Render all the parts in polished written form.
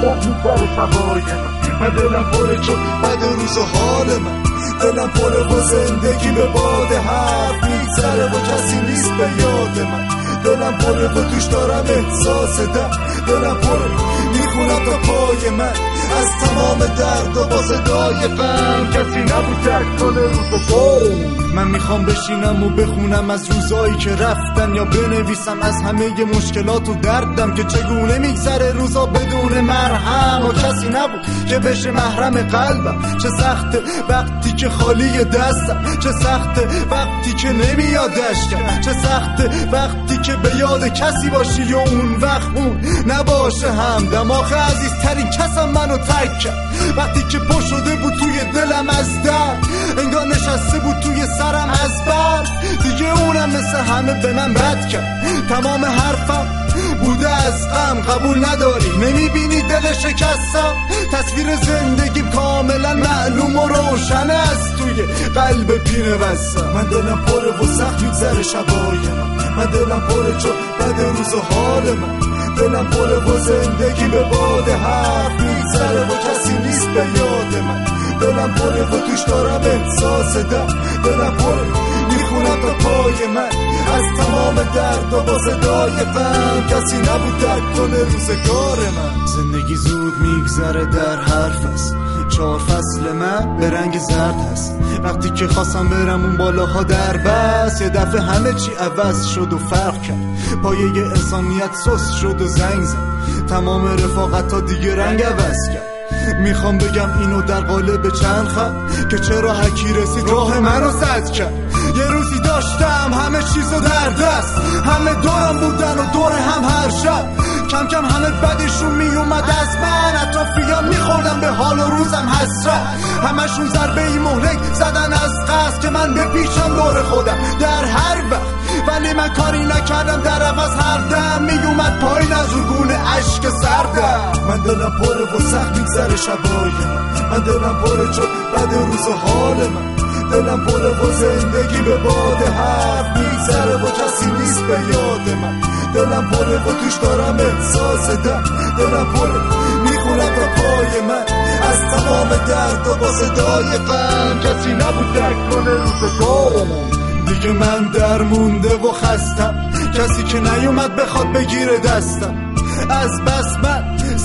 خوب می‌گذره شبای من دلم پره چون بد روز و حال من دلم پره و زندگی به باد حرف می‌گذره و کسی نیست به یاد من دلم پره و توش دارم احساس دلم پره میخونم تا پای من از تمام درد و با صدای غم کسی نبود درک کنه روزگار من میخوام بشینم و بخونم از روزایی که رفتن یا بنویسم از همه مشکلات و دردم که چگونه میگذره روزا بدون مرهم و کسی نبود که بشه محرم قلبم چه سخته وقتی که خالی دستم چه سخته وقتی که نمیاد اشکم چه سخته وقتی که به یاد کسی باشی و اون وقت اون نباشه همدم آخه عزیزترین کسم منو ترک کرد وقتی که پا شده بود توی دلم از درد انگار نشسته بود توی سرم از برد دیگه اونم مثل همه به من بد کرد تمام حرفم بوده از غم قبول نداری نمیبینی دل شکستم تصویر زندگیم کاملا معلوم و روشن است توی قلب پینه بستم من دلم پره و سخت میگذره شبای من دلم پره چون بد روز و حال من دلم پره و زندگی به باد حرف میگذره و کسی نیست به یاد من دلم پره و توش دارم احساس دلم پره میخونم تا پای من از تمام درد و با صدای غم کسی نبود درک کنه روزگار من زندگی زود میگذره در حرف است 4 فصل من به رنگ زرد هست وقتی که خواستم برم اون بالاها در بس یه دفعه همه چی عوض شد و فرق کرد پایه انسانیت سست شد و زنگ زد تمام رفاقت ها دیگه رنگ عوض کرد میخوام بگم اینو در قالب چند خط که چرا هرکی رسید راه منو سد کرد یه روزی داشتم همه چیزو در دست همه دورم بودن و دور هم هر شب کم کم همه بدشون میومد از من اطرافیان میخوردم به حال و روزم حسرت همشون ضربه ای مهلک زدن از قصد که من بپیچم دور خودم در هر وقت ولی من کاری نکردم در عوض هر دم میومد پایین از رگون عشق سردم من دلم پره و سخت میگذره شبای من دلم پره چون بد روز و حال من دلم پره و زندگی به باد حرف میگذره و کسی نیست به یاد من دلم پره و توش دارم احساس دلم پره میخونم تا پای من از تمام درد و با صدای غم کسی نبود درک کنه روزگار من دیگه من در مونده و خستم کسی که نیومد بخواد بگیره دستم از بس من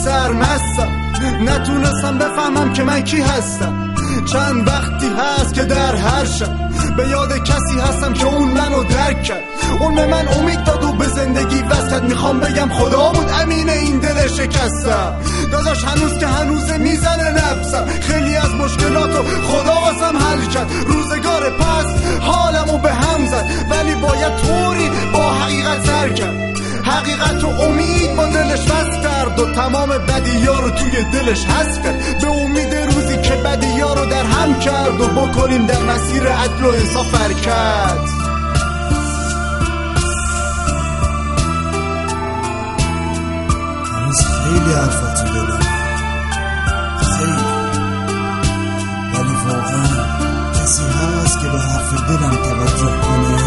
سرمستم نتونستم بفهمم که من کی هستم چند وقتی هست که در هر شب به یاد کسی هستم که اون منو درک کرد اون به من امید داد و به زندگی وصل کرد میخوام بگم خدا بود امین این دل شکستم داداش هنوز که هنوزه میزنه نفسم خیلی از مشکلاتو خدا واسم حل کرد روزگار پس حالمو به هم زد ولی باید طوری با حقیقت سر کرد حقیقت و امید با دلش وصل کرد و تمام بدی‌ها رو توی دلش حذف کرد به امید روزی که بدی‌ها رو در هم کرد و بکنیم در مسیر عدل و انصاف حرکت هنوز خیلی حرفاتو دلم خیلی ولی واقعا کسی هست که به حرف دلم توجه کنه